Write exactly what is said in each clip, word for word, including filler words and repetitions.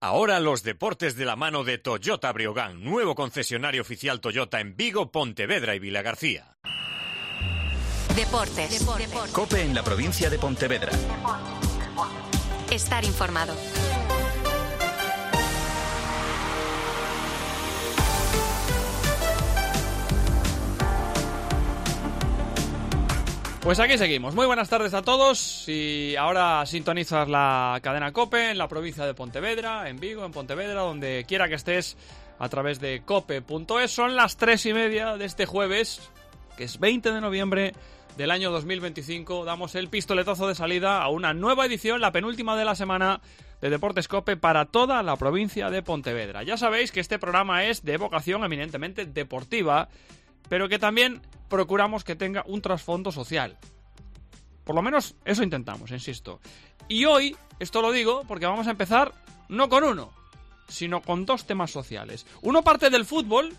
Ahora los deportes de la mano de Toyota Breogán, nuevo concesionario oficial Toyota en Vigo, Pontevedra y Vilagarcía. Deportes. Deportes. COPE en la provincia de Pontevedra. Estar informado. Pues aquí seguimos. Muy buenas tardes a todos. Y ahora sintonizas la cadena COPE en la provincia de Pontevedra, en Vigo, en Pontevedra, donde quiera que estés, a través de cope punto es. Son las tres y media de este jueves, que es veinte de noviembre del año dos mil veinticinco. Damos el pistoletazo de salida a una nueva edición, la penúltima de la semana, de Deportes COPE para toda la provincia de Pontevedra. Ya sabéis que este programa es de vocación eminentemente deportiva, pero que también procuramos que tenga un trasfondo social. Por lo menos eso intentamos, insisto. Y hoy, esto lo digo porque vamos a empezar no con uno, sino con dos temas sociales. Uno parte del fútbol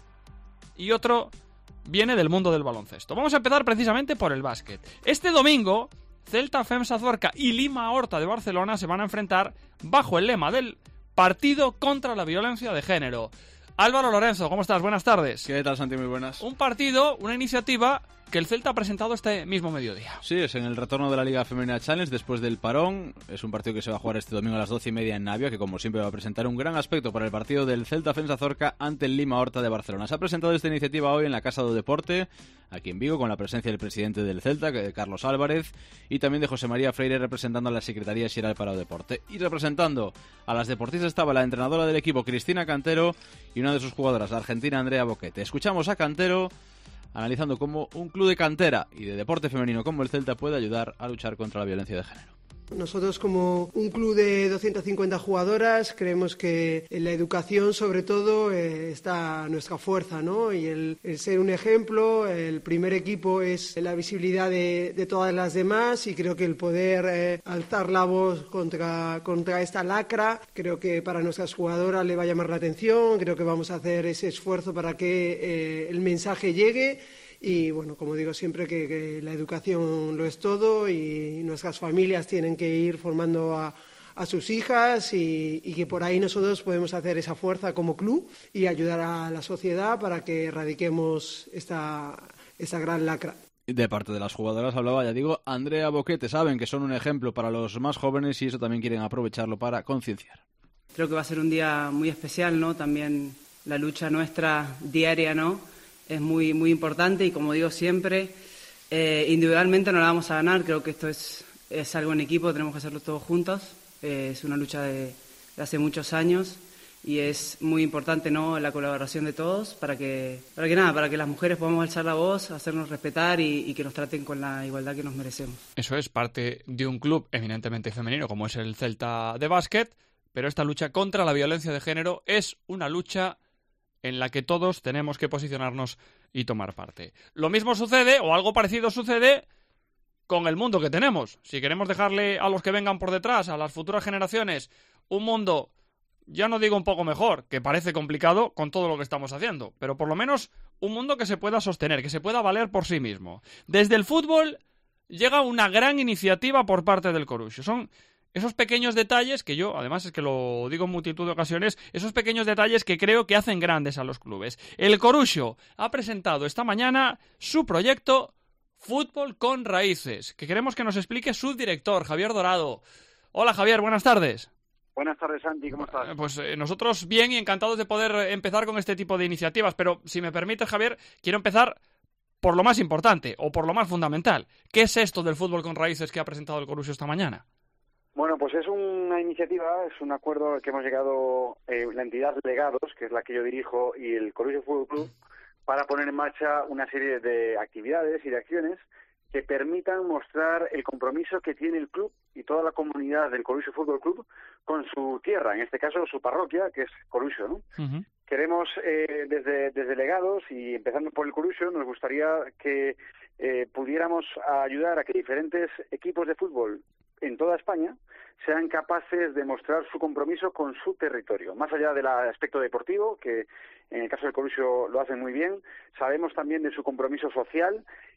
y otro viene del mundo del baloncesto. Vamos a empezar precisamente por el básquet. Este domingo, Celta Femsa Zorca y Lima Horta de Barcelona se van a enfrentar bajo el lema del Partido contra la Violencia de Género. Álvaro Lorenzo, ¿cómo estás? Buenas tardes. ¿Qué tal, Santi? Muy buenas. Un partido, una iniciativa que el Celta ha presentado este mismo mediodía. Sí, es en el retorno de la Liga Femenina Challenge después del parón. Es un partido que se va a jugar este domingo a las doce y media en Navia, que como siempre va a presentar un gran aspecto para el partido del Celta Femsa Zorca ante el Lima Horta de Barcelona. Se ha presentado esta iniciativa hoy en la Casa do Deporte, aquí en Vigo, con la presencia del presidente del Celta, Carlos Álvarez, y también de José María Freire representando a la Secretaría Xeral para o Deporte. Y representando a las deportistas estaba la entrenadora del equipo, Cristina Cantero, y una de sus jugadoras, la argentina Andrea Boquete. Escuchamos a Cantero analizando cómo un club de cantera y de deporte femenino como el Celta puede ayudar a luchar contra la violencia de género. Nosotros, como un club de doscientas cincuenta jugadoras, creemos que en la educación, sobre todo, eh, está nuestra fuerza, ¿no? Y el, el ser un ejemplo, el primer equipo es la visibilidad de, de todas las demás, y creo que el poder eh, alzar la voz contra, contra esta lacra, creo que para nuestras jugadoras le va a llamar la atención. Creo que vamos a hacer ese esfuerzo para que eh, el mensaje llegue. Y bueno, como digo siempre, que, que la educación lo es todo, y nuestras familias tienen que ir formando a, a sus hijas, y, y que por ahí nosotros podemos hacer esa fuerza como club y ayudar a la sociedad para que erradiquemos esta, esta gran lacra. De parte de las jugadoras hablaba, ya digo, Andrea Boquete. Saben que son un ejemplo para los más jóvenes y eso también quieren aprovecharlo para concienciar. Creo que va a ser un día muy especial, ¿no? También la lucha nuestra diaria, ¿no? Es muy muy importante, y como digo siempre, eh, individualmente no la vamos a ganar. Creo que esto es, es algo en equipo, tenemos que hacerlo todos juntos. Eh, es una lucha de, de hace muchos años, y es muy importante, ¿no?, la colaboración de todos para que, para que nada, para que las mujeres podamos alzar la voz, hacernos respetar y, y que nos traten con la igualdad que nos merecemos. Eso es parte de un club eminentemente femenino como es el Celta de básquet, pero esta lucha contra la violencia de género es una lucha en la que todos tenemos que posicionarnos y tomar parte. Lo mismo sucede, o algo parecido sucede, con el mundo que tenemos. Si queremos dejarle a los que vengan por detrás, a las futuras generaciones, un mundo, ya no digo un poco mejor, que parece complicado con todo lo que estamos haciendo, pero por lo menos un mundo que se pueda sostener, que se pueda valer por sí mismo. Desde el fútbol llega una gran iniciativa por parte del Coruxo. Son esos pequeños detalles que yo, además es que lo digo en multitud de ocasiones, esos pequeños detalles que creo que hacen grandes a los clubes. El Coruxo ha presentado esta mañana su proyecto Fútbol con Raíces, que queremos que nos explique su director, Javier Dorado. Hola, Javier, buenas tardes. Buenas tardes, Santi, ¿cómo estás? Pues eh, nosotros bien y encantados de poder empezar con este tipo de iniciativas, pero si me permites, Javier, quiero empezar por lo más importante o por lo más fundamental. ¿Qué es esto del Fútbol con Raíces que ha presentado el Coruxo esta mañana? Bueno, pues es una iniciativa, es un acuerdo al que hemos llegado eh, la entidad Legados, que es la que yo dirijo, y el Coruxo Fútbol Club, para poner en marcha una serie de actividades y de acciones que permitan mostrar el compromiso que tiene el club y toda la comunidad del Coruxo Fútbol Club con su tierra, en este caso su parroquia, que es Coruxo, ¿no? Uh-huh. Queremos, eh, desde, desde Legados, y empezando por el Coruxo, nos gustaría que eh, pudiéramos ayudar a que diferentes equipos de fútbol en toda España sean capaces de mostrar su compromiso con su territorio. Más allá del aspecto deportivo, que en el caso del Coruxo lo hacen muy bien, sabemos también de su compromiso social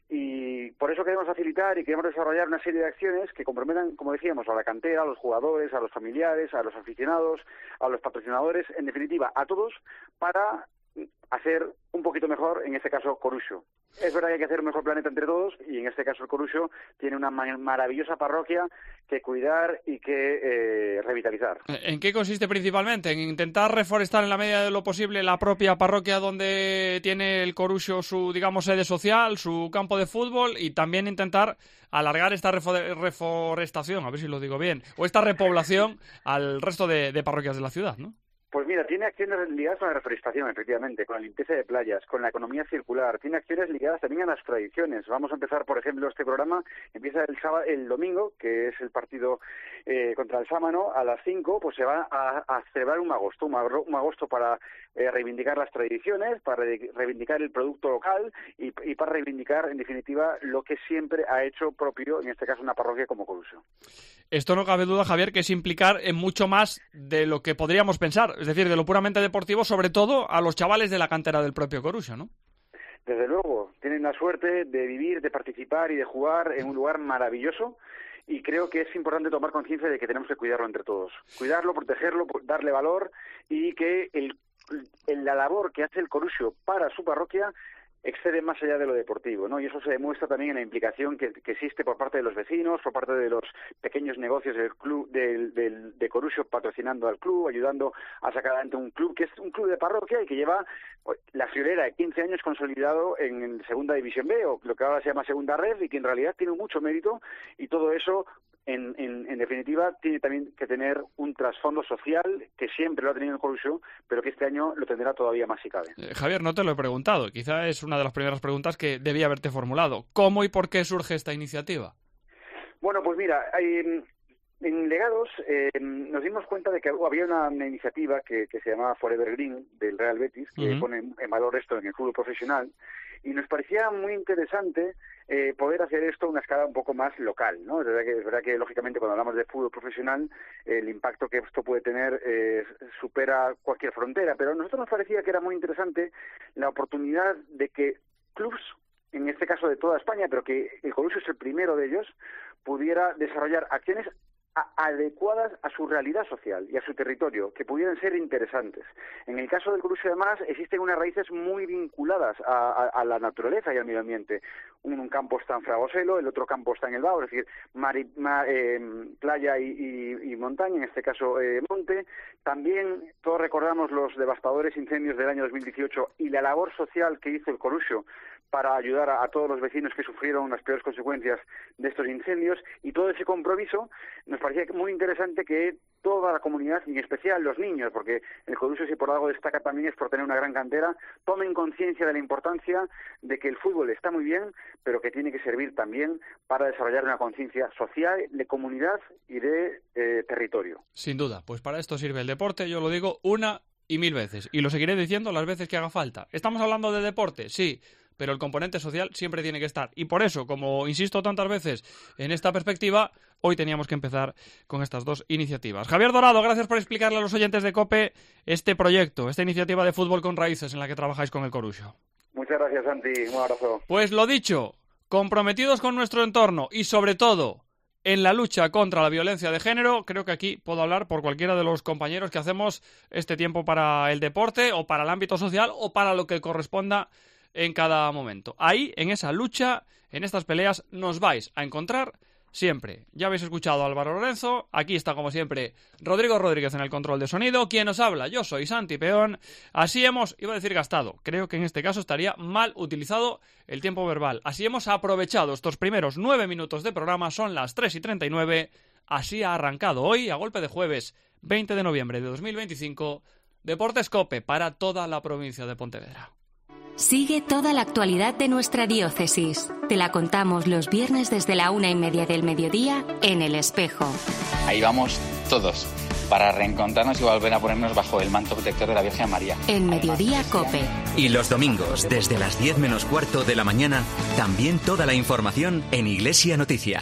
Y por eso queremos facilitar y queremos desarrollar una serie de acciones que comprometan, como decíamos, a la cantera, a los jugadores, a los familiares, a los aficionados, a los patrocinadores, en definitiva, a todos, para hacer un poquito mejor, en este caso, Coruxo. Es verdad que hay que hacer un mejor planeta entre todos, y en este caso el Coruxo tiene una ma- maravillosa parroquia que cuidar y que eh, revitalizar. ¿En qué consiste principalmente? ¿En intentar reforestar en la medida de lo posible la propia parroquia donde tiene el Coruxo su, digamos, sede social, su campo de fútbol, y también intentar alargar esta refo- reforestación, a ver si lo digo bien, o esta repoblación al resto de, de parroquias de la ciudad, ¿no? Pues mira, tiene acciones ligadas con la reforestación, efectivamente, con la limpieza de playas, con la economía circular, tiene acciones ligadas también a las tradiciones. Vamos a empezar, por ejemplo, este programa, empieza el sábado, el domingo, que es el partido eh, contra el Sámano, a las cinco, pues se va a, a celebrar un agosto, un, agro, un agosto para eh, reivindicar las tradiciones, para re, reivindicar el producto local y, y para reivindicar, en definitiva, lo que siempre ha hecho propio, en este caso, una parroquia como Coruxo. Esto no cabe duda, Javier, que es implicar en mucho más de lo que podríamos pensar, es decir, de lo puramente deportivo, sobre todo a los chavales de la cantera del propio Coruxo, ¿no? Desde luego, tienen la suerte de vivir, de participar y de jugar en un lugar maravilloso, y creo que es importante tomar conciencia de que tenemos que cuidarlo entre todos. Cuidarlo, protegerlo, darle valor, y que el, el, la labor que hace el Coruxo para su parroquia excede más allá de lo deportivo, ¿no? Y eso se demuestra también en la implicación que, que existe por parte de los vecinos, por parte de los pequeños negocios del club del, del de Coruxo, patrocinando al club, ayudando a sacar adelante un club que es un club de parroquia y que lleva la friolera de quince años consolidado en Segunda División B, o lo que ahora se llama Segunda Red, y que en realidad tiene mucho mérito, y todo eso En, en, en definitiva, tiene también que tener un trasfondo social que siempre lo ha tenido en Coruxo, pero que este año lo tendrá todavía más si cabe. Eh, Javier, no te lo he preguntado. Quizá es una de las primeras preguntas que debía haberte formulado. ¿Cómo y por qué surge esta iniciativa? Bueno, pues mira, hay, en Legados eh, nos dimos cuenta de que había una, una iniciativa que, que se llamaba Forever Green, del Real Betis, que uh-huh. pone en valor esto en el fútbol profesional, y nos parecía muy interesante eh, poder hacer esto a una escala un poco más local, ¿no? Es verdad que, es verdad que lógicamente, cuando hablamos de fútbol profesional, eh, el impacto que esto puede tener eh, supera cualquier frontera, pero a nosotros nos parecía que era muy interesante la oportunidad de que clubs, en este caso de toda España, pero que el Coruxo es el primero de ellos, pudiera desarrollar acciones adecuadas a su realidad social y a su territorio, que pudieran ser interesantes. En el caso del Coruxo, además, existen unas raíces muy vinculadas a, a, a la naturaleza y al medio ambiente. Un, un campo está en Fragoselo, el otro campo está en el Bao, es decir, mar y, mar, eh, playa y, y, y montaña, en este caso eh, monte. También todos recordamos los devastadores incendios del año dos mil dieciocho y la labor social que hizo el Coruxo para ayudar a, a todos los vecinos que sufrieron las peores consecuencias de estos incendios, y todo ese compromiso nos parecía muy interesante que toda la comunidad, y en especial los niños, porque el Coruxo, si por algo destaca también es por tener una gran cantera, tomen conciencia de la importancia de que el fútbol está muy bien, pero que tiene que servir también para desarrollar una conciencia social, de comunidad y de eh, territorio. Sin duda, pues para esto sirve el deporte, yo lo digo una y mil veces, y lo seguiré diciendo las veces que haga falta. ¿Estamos hablando de deporte? Sí, pero el componente social siempre tiene que estar. Y por eso, como insisto tantas veces en esta perspectiva, hoy teníamos que empezar con estas dos iniciativas. Javier Dorado, gracias por explicarle a los oyentes de COPE este proyecto, esta iniciativa de fútbol con raíces en la que trabajáis con el Coruxo. Muchas gracias, Santi. Un abrazo. Pues lo dicho, comprometidos con nuestro entorno y sobre todo en la lucha contra la violencia de género, creo que aquí puedo hablar por cualquiera de los compañeros que hacemos este tiempo para el deporte o para el ámbito social o para lo que corresponda en cada momento. Ahí, en esa lucha, en estas peleas, nos vais a encontrar siempre. Ya habéis escuchado a Álvaro Lorenzo, aquí está como siempre Rodrigo Rodríguez en el control de sonido, quien os habla, yo soy Santi Peón. Así hemos, iba a decir gastado, creo que en este caso estaría mal utilizado el tiempo verbal. Así hemos aprovechado estos primeros nueve minutos de programa, son las tres y treinta y nueve, así ha arrancado hoy, a golpe de jueves, veinte de noviembre de dos mil veinticinco, Deportes COPE para toda la provincia de Pontevedra. Sigue toda la actualidad de nuestra diócesis. Te la contamos los viernes desde la una y media del mediodía en El Espejo. Ahí vamos todos, para reencontrarnos y volver a ponernos bajo el manto protector de la Virgen María. En Mediodía COPE. Y los domingos, desde las diez menos cuarto de la mañana, también toda la información en Iglesia Noticia.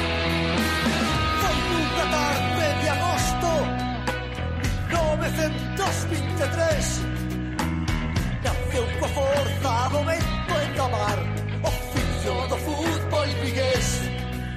Foi nunha tarde de agosto, nove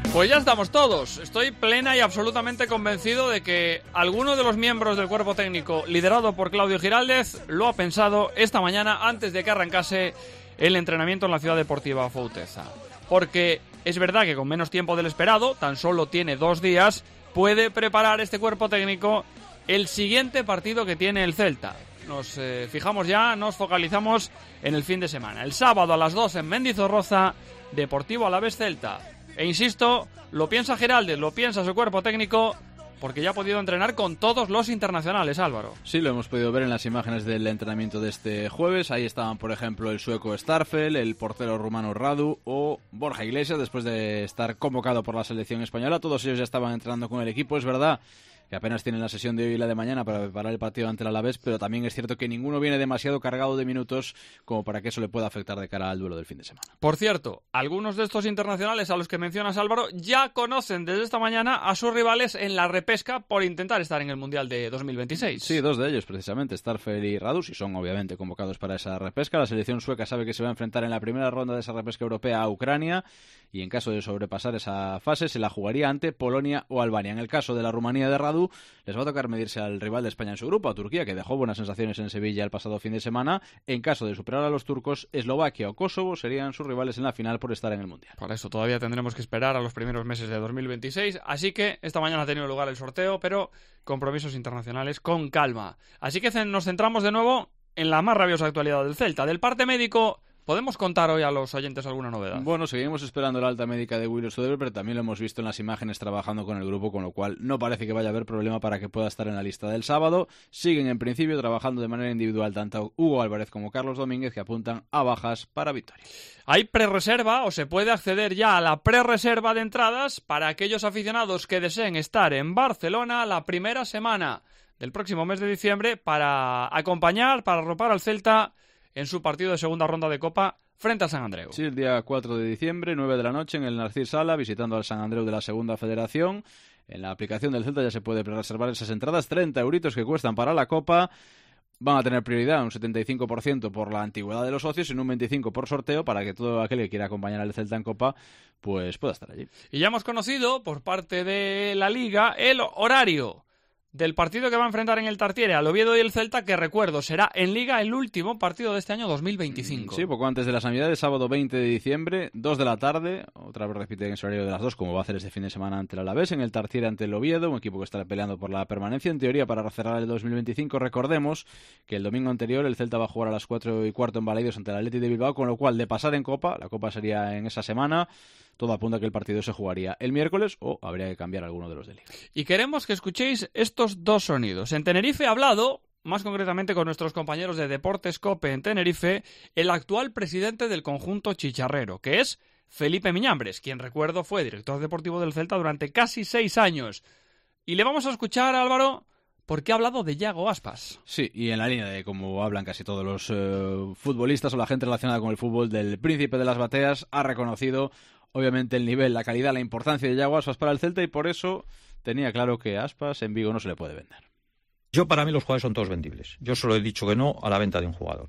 Pues ya estamos todos. Estoy plena y absolutamente convencido de que alguno de los miembros del cuerpo técnico liderado por Claudio Giraldez lo ha pensado esta mañana antes de que arrancase el entrenamiento en la Ciudad Deportiva Fouteza. Porque es verdad que con menos tiempo del esperado, tan solo tiene dos días, puede preparar este cuerpo técnico el siguiente partido que tiene el Celta. Nos eh, fijamos ya, nos focalizamos en el fin de semana. El sábado a las dos en Mendizorroza, Deportivo Alavés Celta. E insisto, lo piensa Giraldez, lo piensa su cuerpo técnico, porque ya ha podido entrenar con todos los internacionales, Álvaro. Sí, lo hemos podido ver en las imágenes del entrenamiento de este jueves. Ahí estaban, por ejemplo, el sueco Starfel, el portero rumano Radu o Borja Iglesias, después de estar convocado por la selección española. Todos ellos ya estaban entrenando con el equipo. Es verdad que apenas tienen la sesión de hoy y la de mañana para preparar el partido ante el Alavés, pero también es cierto que ninguno viene demasiado cargado de minutos como para que eso le pueda afectar de cara al duelo del fin de semana. Por cierto, algunos de estos internacionales a los que mencionas, Álvaro, ya conocen desde esta mañana a sus rivales en la repesca por intentar estar en el Mundial de dos mil veintiséis. Sí, dos de ellos precisamente, Starfel y Radu, y son obviamente convocados para esa repesca. La selección sueca sabe que se va a enfrentar en la primera ronda de esa repesca europea a Ucrania, y en caso de sobrepasar esa fase se la jugaría ante Polonia o Albania. En el caso de la Rumanía de Radu, les va a tocar medirse al rival de España en su grupo, a Turquía, que dejó buenas sensaciones en Sevilla el pasado fin de semana. En caso de superar a los turcos, Eslovaquia o Kosovo serían sus rivales en la final por estar en el Mundial. Para eso todavía tendremos que esperar a los primeros meses de dos mil veintiséis, así que esta mañana ha tenido lugar el sorteo, pero compromisos internacionales con calma. Así que nos centramos de nuevo en la más rabiosa actualidad del Celta. Del parte médico, ¿podemos contar hoy a los oyentes alguna novedad? Bueno, seguimos esperando la alta médica de Willy Soder, pero también lo hemos visto en las imágenes trabajando con el grupo, con lo cual no parece que vaya a haber problema para que pueda estar en la lista del sábado. Siguen en principio trabajando de manera individual tanto Hugo Álvarez como Carlos Domínguez, que apuntan a bajas para Vitoria. Hay prerreserva o se puede acceder ya a la prerreserva de entradas para aquellos aficionados que deseen estar en Barcelona la primera semana del próximo mes de diciembre para acompañar, para arropar al Celta en su partido de segunda ronda de Copa frente al San Andreu. Sí, el día cuatro de diciembre, nueve de la noche, en el Narcís Sala, visitando al San Andreu de la Segunda Federación. En la aplicación del Celta ya se puede reservar esas entradas, treinta euritos que cuestan para la Copa. Van a tener prioridad, un setenta y cinco por ciento por la antigüedad de los socios y un veinticinco por ciento por sorteo, para que todo aquel que quiera acompañar al Celta en Copa pues pueda estar allí. Y ya hemos conocido, por parte de la Liga, el horario del partido que va a enfrentar en el Tartiere al Oviedo y el Celta, que recuerdo será en Liga el último partido de este año dos mil veinticinco. Sí, poco antes de las Navidades, sábado veinte de diciembre, dos de la tarde, otra vez repite en ese horario de las dos, como va a hacer este fin de semana ante el Alavés, en el Tartiere ante el Oviedo, un equipo que estará peleando por la permanencia, en teoría para cerrar el dos mil veinticinco. Recordemos que el domingo anterior el Celta va a jugar a las cuatro y cuarto en Balaidos ante el Athletic de Bilbao, con lo cual de pasar en Copa, la Copa sería en esa semana, todo apunta a que el partido se jugaría el miércoles o habría que cambiar alguno de los de Liga. Y queremos que escuchéis estos dos sonidos. En Tenerife ha hablado, más concretamente con nuestros compañeros de Deportes COPE en Tenerife, el actual presidente del conjunto chicharrero, que es Felipe Miñambres, quien, recuerdo, fue director deportivo del Celta durante casi seis años. Y le vamos a escuchar, Álvaro, porque ha hablado de Yago Aspas. Sí, y en la línea de cómo hablan casi todos los eh, futbolistas o la gente relacionada con el fútbol, del príncipe de las bateas, ha reconocido obviamente el nivel, la calidad, la importancia de Yago Aspas para el Celta, y por eso tenía claro que Aspas en Vigo no se le puede vender. Yo, para mí, los jugadores son todos vendibles. Yo solo he dicho que no a la venta de un jugador.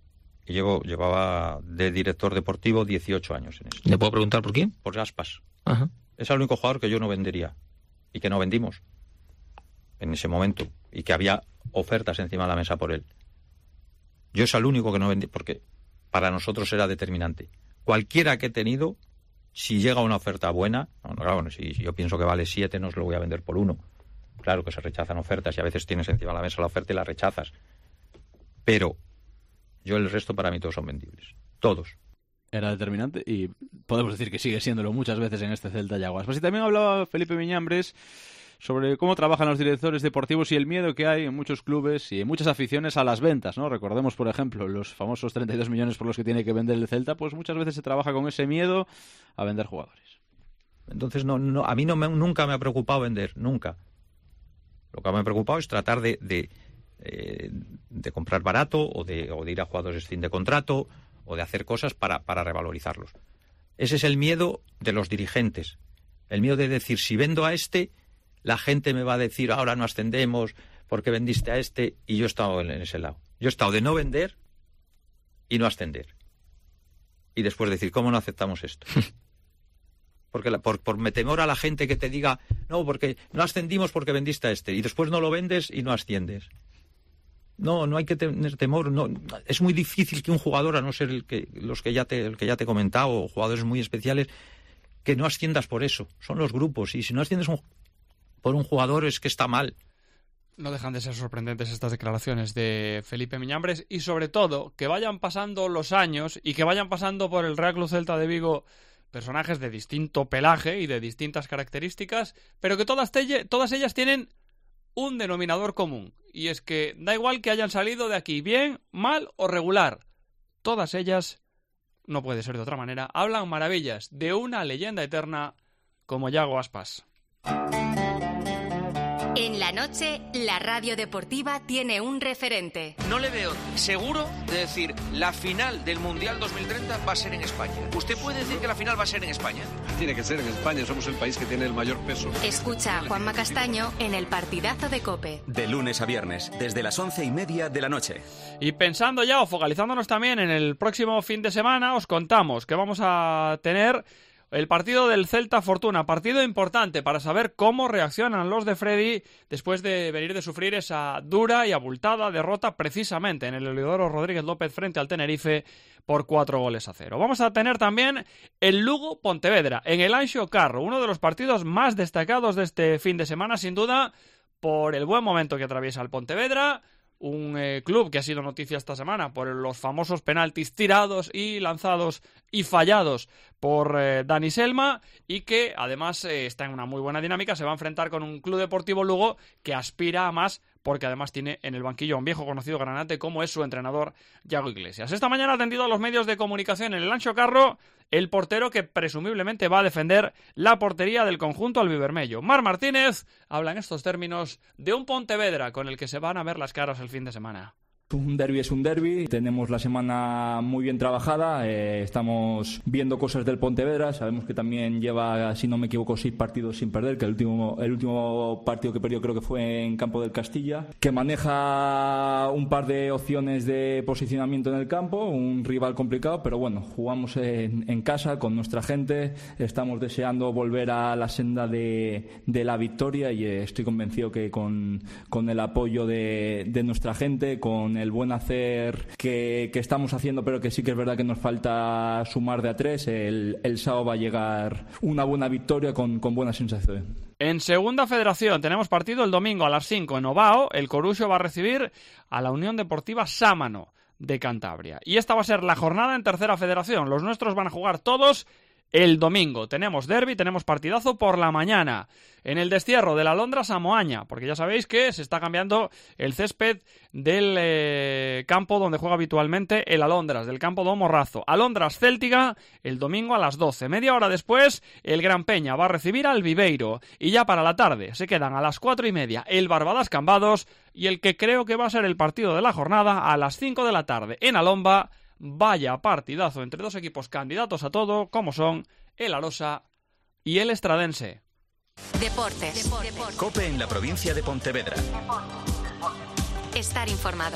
Y llevo, llevaba de director deportivo dieciocho años en esto. ¿Le puedo preguntar por quién? Por Aspas. Ajá. Es el único jugador que yo no vendería y que no vendimos en ese momento, y que había ofertas encima de la mesa por él. Yo es el único que no vendí, porque para nosotros era determinante. Cualquiera que he tenido, si llega una oferta buena, no, no, claro, si, si yo pienso que vale siete, no os lo voy a vender por uno. Claro que se rechazan ofertas y a veces tienes encima de la mesa la oferta y la rechazas. Pero yo, el resto para mí todos son vendibles. Todos. Era determinante y podemos decir que sigue siéndolo muchas veces en este Celta Yago Aspas. Y también hablaba Felipe Miñambres sobre cómo trabajan los directores deportivos y el miedo que hay en muchos clubes y en muchas aficiones a las ventas, ¿no? Recordemos, por ejemplo, los famosos treinta y dos millones por los que tiene que vender el Celta, pues muchas veces se trabaja con ese miedo a vender jugadores. Entonces, no, no, a mí no me, nunca me ha preocupado vender, nunca. Lo que me ha preocupado es tratar de, de, eh, de comprar barato o de, o de ir a jugadores fin de contrato o de hacer cosas para, para revalorizarlos. Ese es el miedo de los dirigentes. El miedo de decir, si vendo a este, la gente me va a decir, ahora no ascendemos porque vendiste a este, y yo he estado en ese lado. Yo he estado de no vender y no ascender. Y después decir, ¿cómo no aceptamos esto? porque la, por, por me temor a la gente que te diga, no, porque no ascendimos porque vendiste a este, y después no lo vendes y no asciendes. No, no hay que tener temor. No, es muy difícil que un jugador, a no ser el que los que ya te, el que ya te he comentado, jugadores muy especiales, que no asciendas por eso. Son los grupos, y si no asciendes un, por un jugador es que está mal. No dejan de ser sorprendentes estas declaraciones de Felipe Miñambres, y sobre todo que vayan pasando los años y que vayan pasando por el Real Club Celta de Vigo personajes de distinto pelaje y de distintas características, pero que todas, te, todas ellas tienen un denominador común, y es que da igual que hayan salido de aquí bien, mal o regular, todas ellas, no puede ser de otra manera, hablan maravillas de una leyenda eterna como Yago Aspas. En la noche, la radio deportiva tiene un referente. No le veo seguro de decir la final del Mundial dos mil treinta va a ser en España. ¿Usted puede decir que la final va a ser en España? Tiene que ser en España, somos el país que tiene el mayor peso. Escucha a Juanma Castaño en el partidazo de COPE. De lunes a viernes, desde las once y media de la noche. Y pensando ya o focalizándonos también en el próximo fin de semana, os contamos que vamos a tener el partido del Celta Fortuna, partido importante para saber cómo reaccionan los de Freddy después de venir de sufrir esa dura y abultada derrota precisamente en el Heliodoro Rodríguez López frente al Tenerife por cuatro goles a cero. Vamos a tener también el Lugo Pontevedra en el Anxo Carro, uno de los partidos más destacados de este fin de semana, sin duda, por el buen momento que atraviesa el Pontevedra. Un eh, club que ha sido noticia esta semana por los famosos penaltis tirados y lanzados y fallados por eh, Dani Selma, y que además eh, está en una muy buena dinámica. Se va a enfrentar con un Club Deportivo Lugo que aspira a más, porque además tiene en el banquillo a un viejo conocido granate como es su entrenador Yago Iglesias. Esta mañana ha atendido a los medios de comunicación en el Anxo Carro el portero que presumiblemente va a defender la portería del conjunto albivermello. Marc Martínez habla en estos términos de un Pontevedra con el que se van a ver las caras el fin de semana. Un derbi es un derbi, tenemos la semana muy bien trabajada, eh, estamos viendo cosas del Pontevedra, sabemos que también lleva, si no me equivoco, seis partidos sin perder, que el último, el último partido que perdió creo que fue en campo del Castilla, que maneja un par de opciones de posicionamiento en el campo, un rival complicado, pero bueno, jugamos en, en casa con nuestra gente, estamos deseando volver a la senda de, de la victoria, y eh, estoy convencido que con, con el apoyo de, de nuestra gente, con el buen hacer que, que estamos haciendo, pero que sí que es verdad que nos falta sumar de a tres, el, el sábado va a llegar una buena victoria con, con buena sensación. En Segunda Federación tenemos partido el domingo a las cinco en Ovao. El Coruxo va a recibir a la Unión Deportiva Sámano de Cantabria. Y esta va a ser la jornada en Tercera Federación. Los nuestros van a jugar todos el domingo. Tenemos derbi, tenemos partidazo por la mañana. En el destierro de la Alondra Samoaña, porque ya sabéis que se está cambiando el césped del eh, campo donde juega habitualmente el Alondras, del campo do Morrazo. Alondras Céltiga el domingo a las doce. Media hora después, el Gran Peña va a recibir al Viveiro. Y ya para la tarde se quedan a las cuatro y media el Barbadas Cambados y el que creo que va a ser el partido de la jornada a las cinco de la tarde en Alomba. Vaya partidazo entre dos equipos candidatos a todo, como son el Arosa y el Estradense. Deportes. Deportes. COPE en la provincia de Pontevedra. Estar informado.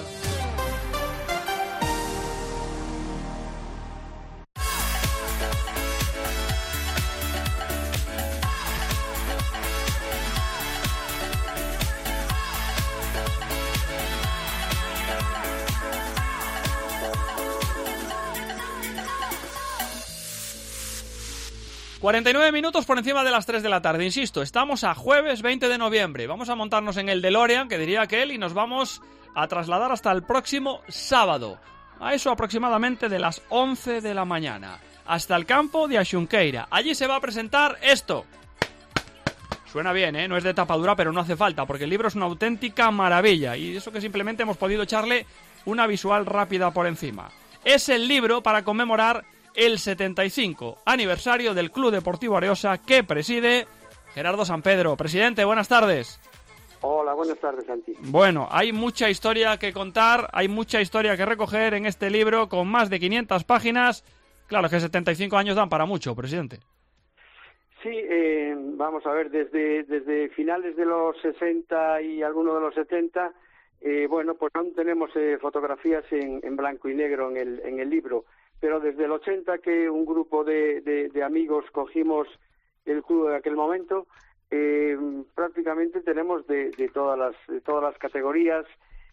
cuarenta y nueve minutos por encima de las tres de la tarde. Insisto, estamos a jueves veinte de noviembre. Vamos a montarnos en el DeLorean, que diría aquel, y nos vamos a trasladar hasta el próximo sábado, a eso aproximadamente de las once de la mañana, hasta el campo de Axunqueira. Allí se va a presentar esto. Suena bien, ¿eh? No es de tapadura, pero no hace falta, porque el libro es una auténtica maravilla, y eso que simplemente hemos podido echarle una visual rápida por encima. Es el libro para conmemorar el setenta y cinco aniversario del Club Deportivo Areosa, que preside Gerardo Sampedro. Presidente, buenas tardes. Hola, buenas tardes, Santi. Bueno, hay mucha historia que contar, hay mucha historia que recoger en este libro con más de quinientas páginas. Claro que setenta y cinco años dan para mucho, presidente. Sí, eh, vamos a ver, desde, desde finales de los sesenta y algunos de los setenta, eh, bueno, pues aún tenemos eh, fotografías en, en blanco y negro en el, en el libro. Pero desde el ochenta, que un grupo de, de, de amigos cogimos el club en aquel momento. Eh, prácticamente tenemos de, de todas las de todas las categorías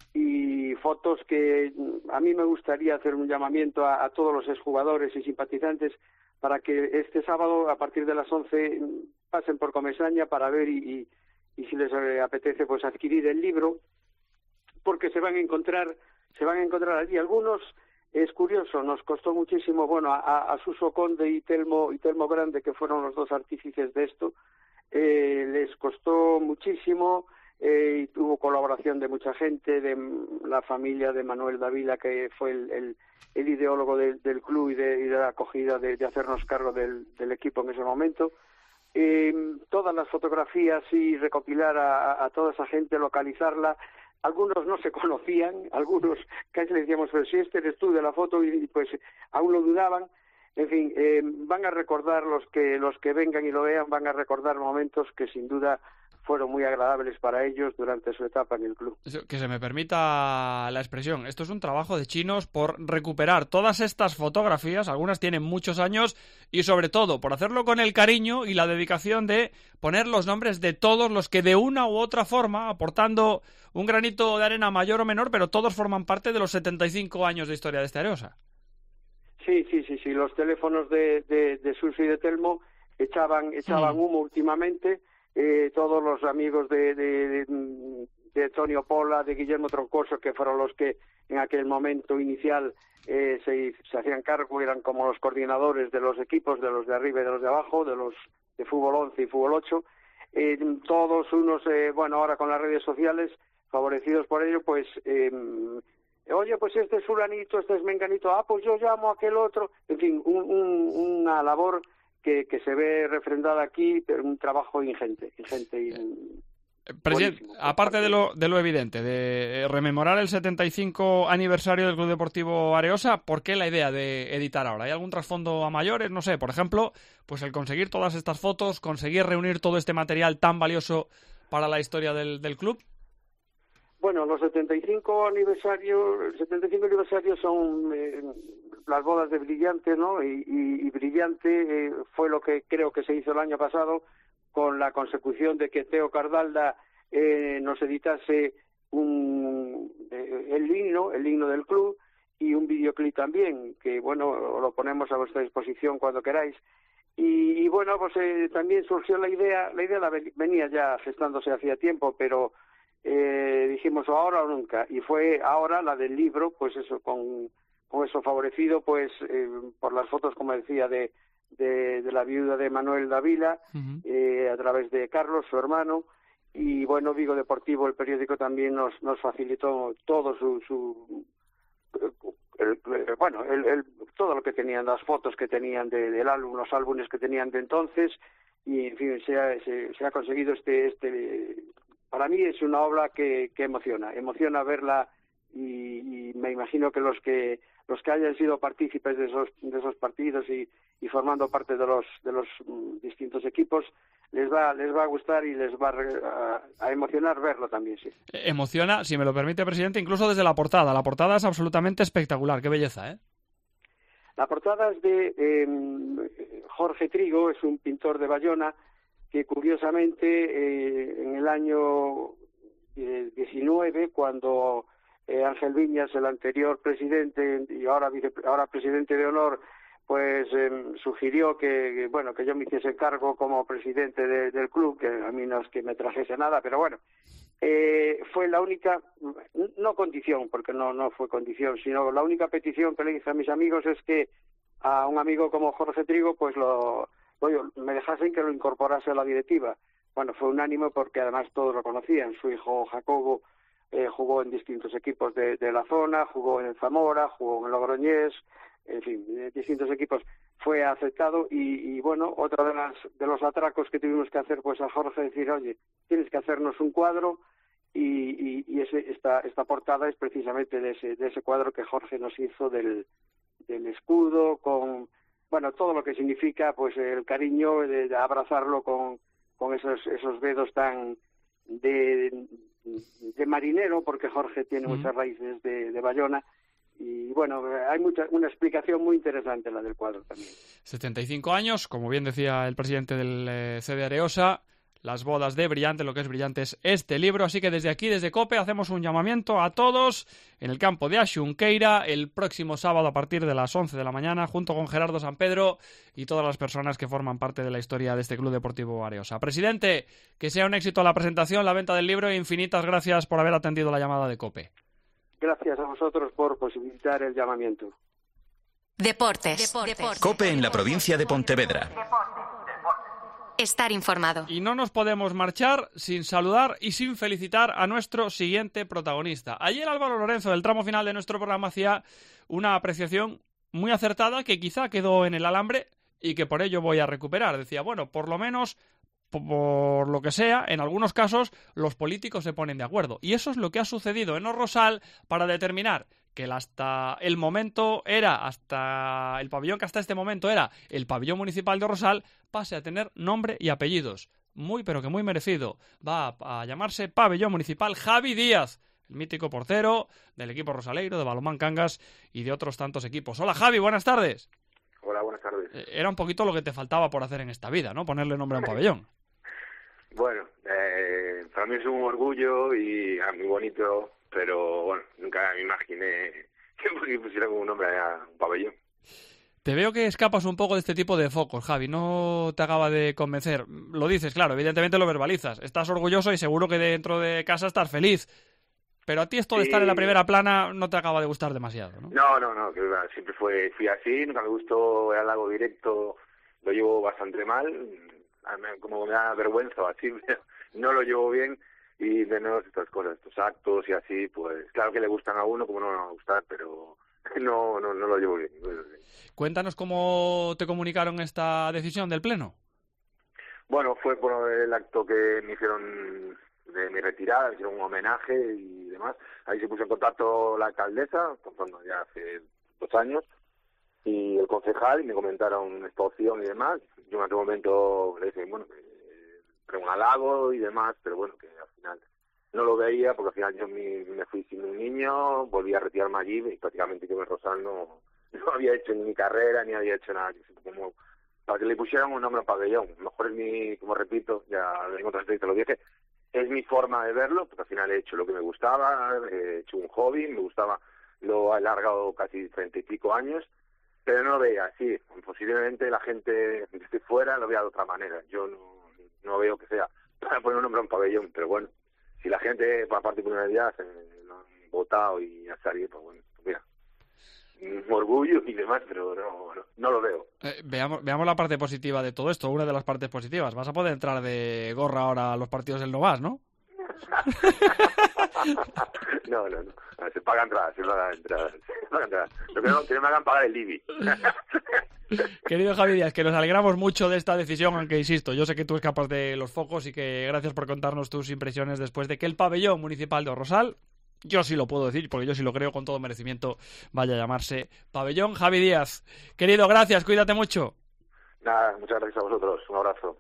y fotos que a mí me gustaría hacer un llamamiento a, a todos los exjugadores y simpatizantes para que este sábado a partir de las once pasen por Comesaña para ver y, y, y si les apetece pues adquirir el libro, porque se van a encontrar se van a encontrar allí algunos. Es curioso, nos costó muchísimo, bueno, a, a Suso Conde y Telmo y Telmo Grande, que fueron los dos artífices de esto, eh, les costó muchísimo. Eh, y tuvo colaboración de mucha gente, de la familia de Manuel Dávila, que fue el, el, el ideólogo de, del club y de, y de la acogida de, de hacernos cargo del, del equipo en ese momento. Eh, todas las fotografías y recopilar a, a toda esa gente, localizarla. Algunos no se conocían, algunos casi le decíamos, pero si este eres tú de la foto, y pues aún lo dudaban. En fin, eh, van a recordar, los que los que vengan y lo vean, van a recordar momentos que sin duda fueron muy agradables para ellos durante su etapa en el club. Que se me permita la expresión, esto es un trabajo de chinos por recuperar todas estas fotografías, algunas tienen muchos años, y sobre todo por hacerlo con el cariño y la dedicación de poner los nombres de todos los que de una u otra forma, aportando un granito de arena mayor o menor, pero todos forman parte de los setenta y cinco años de historia de este Areosa. Sí, sí, sí, sí, los teléfonos de, de, de Suso y de Telmo echaban, echaban humo últimamente. Eh, todos los amigos de, de, de, de Antonio Pola, de Guillermo Troncoso, que fueron los que en aquel momento inicial eh, se, se hacían cargo, eran como los coordinadores de los equipos, de los de arriba y de los de abajo, de los de fútbol once y fútbol ocho, eh, todos unos, eh, bueno, ahora con las redes sociales, favorecidos por ello, pues, eh, oye, pues este es fulanito, este es menganito, ah, pues yo llamo a aquel otro, en fin, un, un, una labor Que, que se ve refrendada aquí, pero un trabajo ingente, ingente y Presidente, aparte de lo, de lo evidente, de rememorar el setenta y cinco aniversario del Club Deportivo Areosa, ¿por qué la idea de editar ahora? ¿Hay algún trasfondo a mayores? No sé, por ejemplo, pues el conseguir todas estas fotos, conseguir reunir todo este material tan valioso para la historia del, del club. Bueno, los setenta y cinco aniversarios, setenta y cinco aniversarios son eh, las bodas de Brillante, ¿no? Y, y, y Brillante eh, fue lo que creo que se hizo el año pasado, con la consecución de que Teo Cardalda eh, nos editase un, eh, el himno, el himno del club, y un videoclip también, que bueno, lo ponemos a vuestra disposición cuando queráis. Y, y bueno, pues eh, también surgió la idea, la idea la venía ya gestándose hacía tiempo, pero eh, dijimos o ahora o nunca, y fue ahora la del libro, pues eso, con, con eso favorecido, pues eh, por las fotos, como decía, de De, de la viuda de Manuel Dávila, uh-huh. eh, a través de Carlos, su hermano, y bueno, Vigo Deportivo, el periódico, también nos nos facilitó todo su, su el, el, bueno, el, el, todo lo que tenían, las fotos que tenían de, del álbum, los álbumes que tenían de entonces, y en fin, se ha, se, se ha conseguido este, este, para mí es una obra que, que emociona, emociona verla, y, y me imagino que los que los que hayan sido partícipes de esos de esos partidos y, y formando parte de los de los um, distintos equipos les va les va a gustar y les va a, a emocionar verlo también, sí. Emociona, si me lo permite, presidente, incluso desde la portada. La portada es absolutamente espectacular, qué belleza, ¿eh? La portada es de eh, Jorge Trigo, es un pintor de Bayona que curiosamente eh, en el año diecinueve, cuando Eh, Ángel Viñas, el anterior presidente y ahora vice, ahora presidente de honor, pues eh, sugirió que, que bueno que yo me hiciese cargo como presidente de, del club, que a mí no es que me trajese nada, pero bueno, eh, fue la única, no condición, porque no no fue condición, sino la única petición que le hice a mis amigos es que a un amigo como Jorge Trigo, pues lo, lo me dejasen que lo incorporase a la directiva. Bueno, fue unánime porque además todos lo conocían. Su hijo Jacobo Eh, jugó en distintos equipos de, de la zona, jugó en Zamora, jugó en Logroñés, en fin, en distintos equipos. Fue aceptado y, y bueno, otro de, las, de los atracos que tuvimos que hacer, pues a Jorge decir, oye, tienes que hacernos un cuadro, y, y, y ese, esta, esta portada es precisamente de ese, de ese cuadro que Jorge nos hizo del, del escudo, con, bueno, todo lo que significa, pues el cariño de, de abrazarlo con, con esos, esos dedos tan de de marinero, porque Jorge tiene muchas raíces de, de Bayona, y bueno, hay mucha, una explicación muy interesante la del cuadro también. setenta y cinco años, como bien decía el presidente del eh, C D Areosa, las bodas de Brillante, lo que es Brillante es este libro, así que desde aquí, desde COPE, hacemos un llamamiento a todos en el campo de Axunqueira el próximo sábado a partir de las once de la mañana, junto con Gerardo San Pedro y todas las personas que forman parte de la historia de este Club Deportivo Areosa. Presidente, que sea un éxito la presentación, la venta del libro, e infinitas gracias por haber atendido la llamada de COPE. Gracias a vosotros por posibilitar el llamamiento. Deportes. Deportes. COPE en la provincia de Pontevedra. Estar informado. Y no nos podemos marchar sin saludar y sin felicitar a nuestro siguiente protagonista. Ayer Álvaro Lorenzo, del tramo final de nuestro programa, hacía una apreciación muy acertada que quizá quedó en el alambre y que por ello voy a recuperar. Decía, bueno, por lo menos, por lo que sea, en algunos casos los políticos se ponen de acuerdo. Y eso es lo que ha sucedido en Orrosal para determinar que el hasta el momento era, hasta el pabellón que hasta este momento era el pabellón municipal de Orrosal, pase a tener nombre y apellidos. Muy, pero que muy merecido. Va a, a llamarse Pabellón Municipal Javi Díaz, el mítico portero del equipo rosaleiro, de Balonmán Cangas y de otros tantos equipos. Hola Javi, buenas tardes. Hola, buenas tardes. Era un poquito lo que te faltaba por hacer en esta vida, ¿no? Ponerle nombre a un pabellón. Bueno, eh, para mí es un orgullo y ah, muy bonito, pero bueno, nunca me imaginé que pusiera como un nombre a un pabellón. Te veo que escapas un poco de este tipo de focos, Javi, no te acaba de convencer. Lo dices, claro, evidentemente lo verbalizas. Estás orgulloso y seguro que dentro de casa estás feliz. Pero a ti esto de Sí. estar en la primera plana no te acaba de gustar demasiado, ¿no? No, no, no, que siempre fue, fui así, nunca me gustó el halago directo, lo llevo bastante mal, como me da vergüenza o así, no lo llevo bien, y menos estas cosas, estos actos y así, pues claro que le gustan a uno, como no me va a gustar, pero no, no, no lo llevo bien. No lo llevo bien. Cuéntanos cómo te comunicaron esta decisión del Pleno. Bueno, fue por el acto que me hicieron de mi retirada, me hicieron un homenaje y demás. Ahí se puso en contacto la alcaldesa, cuando ya hace dos años, y el concejal, y me comentaron esta opción y demás. Yo en aquel momento le dije, bueno, que era un halago y demás, pero bueno, que al final no lo veía, porque al final yo me, me fui siendo un niño, volví a retirarme allí y prácticamente yo en Rosal no, no había hecho ni mi carrera, ni había hecho nada. Como para que le pusieran un nombre al pabellón. Mejor es mi, como repito, ya en otras veces te lo dije, es mi forma de verlo, porque al final he hecho lo que me gustaba, he hecho un hobby, me gustaba, lo he alargado casi treinta y pico años, pero no lo veía así. Posiblemente la gente desde fuera lo vea de otra manera. Yo no, no veo que sea para poner un nombre a un pabellón, pero bueno, si la gente, por parte por una día, se lo han votado y ya salido, pues bueno, pues mira, un orgullo y demás, pero no, no, no lo veo. Eh, veamos, veamos la parte positiva de todo esto, una de las partes positivas. Vas a poder entrar de gorra ahora a los partidos del Novas, ¿no? no, no, no. Se paga entradas, se paga entradas. Se paga entradas. Lo que no, que no me hagan pagar el I B I. Querido Javi Díaz, que nos alegramos mucho de esta decisión, aunque insisto, yo sé que tú escapas de los focos y que gracias por contarnos tus impresiones después de que el pabellón municipal de Orrosal, yo sí lo puedo decir, porque yo sí lo creo con todo merecimiento, vaya a llamarse Pabellón Javi Díaz. Querido, gracias, cuídate mucho. Nada, muchas gracias a vosotros. Un abrazo.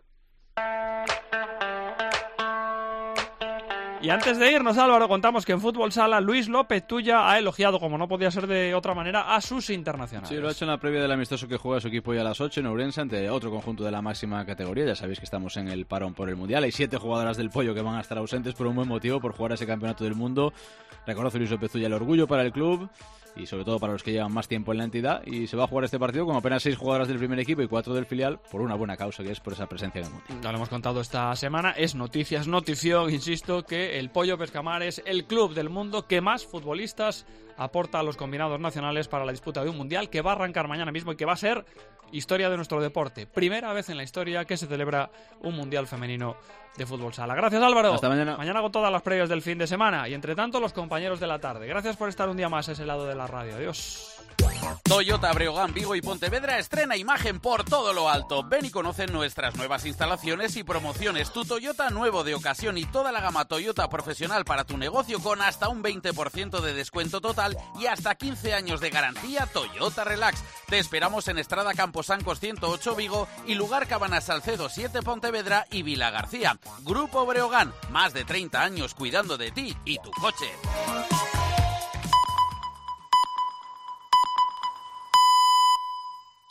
Y antes de irnos, Álvaro, contamos que en Fútbol Sala Luis López Tuya ha elogiado, como no podía ser de otra manera, a sus internacionales. Sí, lo ha hecho en la previa del amistoso que juega su equipo hoy a las ocho en Ourense ante otro conjunto de la máxima categoría. Ya sabéis que estamos en el parón por el Mundial. Hay siete jugadoras del Pollo que van a estar ausentes por un buen motivo, por jugar ese campeonato del mundo. Reconoce Luis López Tuya el orgullo para el club y sobre todo para los que llevan más tiempo en la entidad, y se va a jugar este partido con apenas seis jugadoras del primer equipo y cuatro del filial por una buena causa, que es por esa presencia en el Mundial. Ya lo hemos contado esta semana, es noticias, notición, insisto, que el Pollo Pescamar es el club del mundo que más futbolistas aporta a los combinados nacionales para la disputa de un Mundial que va a arrancar mañana mismo y que va a ser historia de nuestro deporte. Primera vez en la historia que se celebra un Mundial femenino de fútbol sala. Gracias, Álvaro. Hasta mañana. Mañana con todas las previas del fin de semana y entre tanto los compañeros de la tarde. Gracias por estar un día más a ese lado de la radio. Adiós. Toyota Breogán, Vigo y Pontevedra estrena imagen por todo lo alto. Ven y conoce nuestras nuevas instalaciones y promociones. Tu Toyota nuevo de ocasión y toda la gama Toyota profesional para tu negocio con hasta un veinte por ciento de descuento total y hasta quince años de garantía Toyota Relax. Te esperamos en Estrada Camposancos ciento ocho Vigo y Lugar Cabanas Salcedo siete Pontevedra y Vila García. Grupo Breogán, más de treinta años cuidando de ti y tu coche.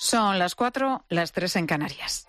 Son las cuatro, las tres en Canarias.